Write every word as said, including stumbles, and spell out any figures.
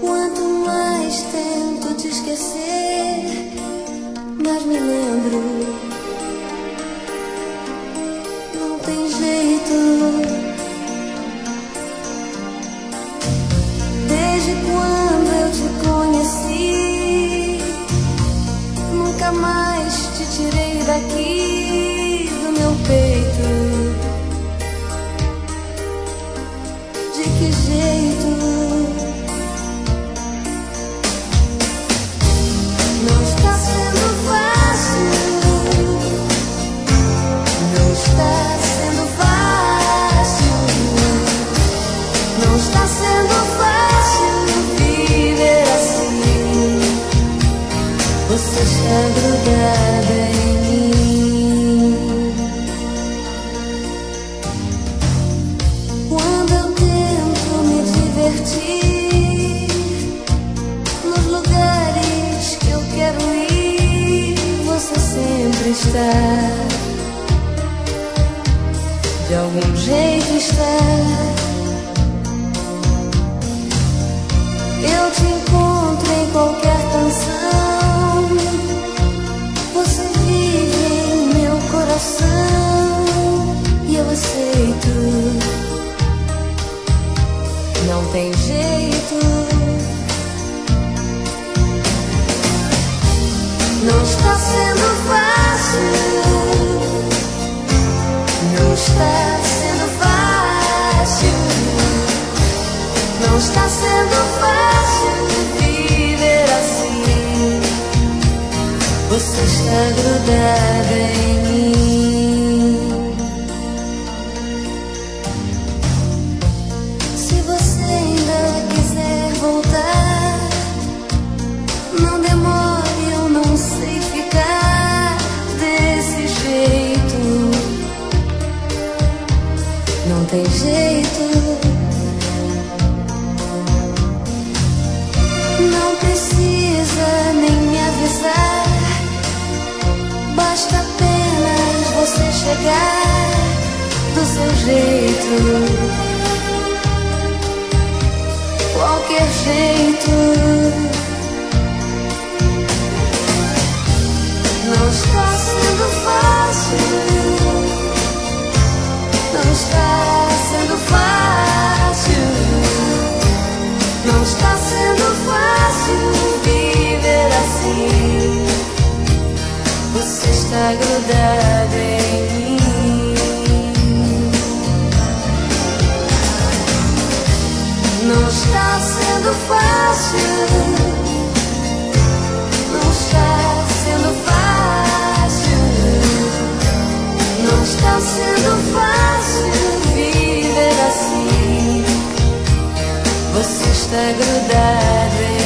Quanto mais tento te esquecer, mais me lembro. Não tem jeito. Desde quando eu te conheci, nunca mais te tirei daqui do meu peito. De que jeito? Não está sendo fácil. Não está sendo fácil. Não está sendo fácil viver assim. Você está grudada em mim. Quando eu tento me divertir nos lugares que eu quero ir, você sempre está. De algum jeito está. Eu te encontro em qualquer canção. Você vive em meu coração e eu aceito. Não tem jeito. Não está sendo fácil. Não está sendo fácil. Não está sendo fácil viver assim. Você está grudada em mim. Se você ainda quiser voltar, não demore, eu não sei ficar desse jeito. Não tem jeito. Não precisa nem me avisar. Basta apenas você chegar do seu jeito. Qualquer jeito. Não está sendo fácil. Não está sendo fácil. Não está sendo fácil viver assim. Você está grudada em mim. Não está sendo fácil. Não está sendo fácil. Não está sendo fácil viver assim. Você está grudada em mim.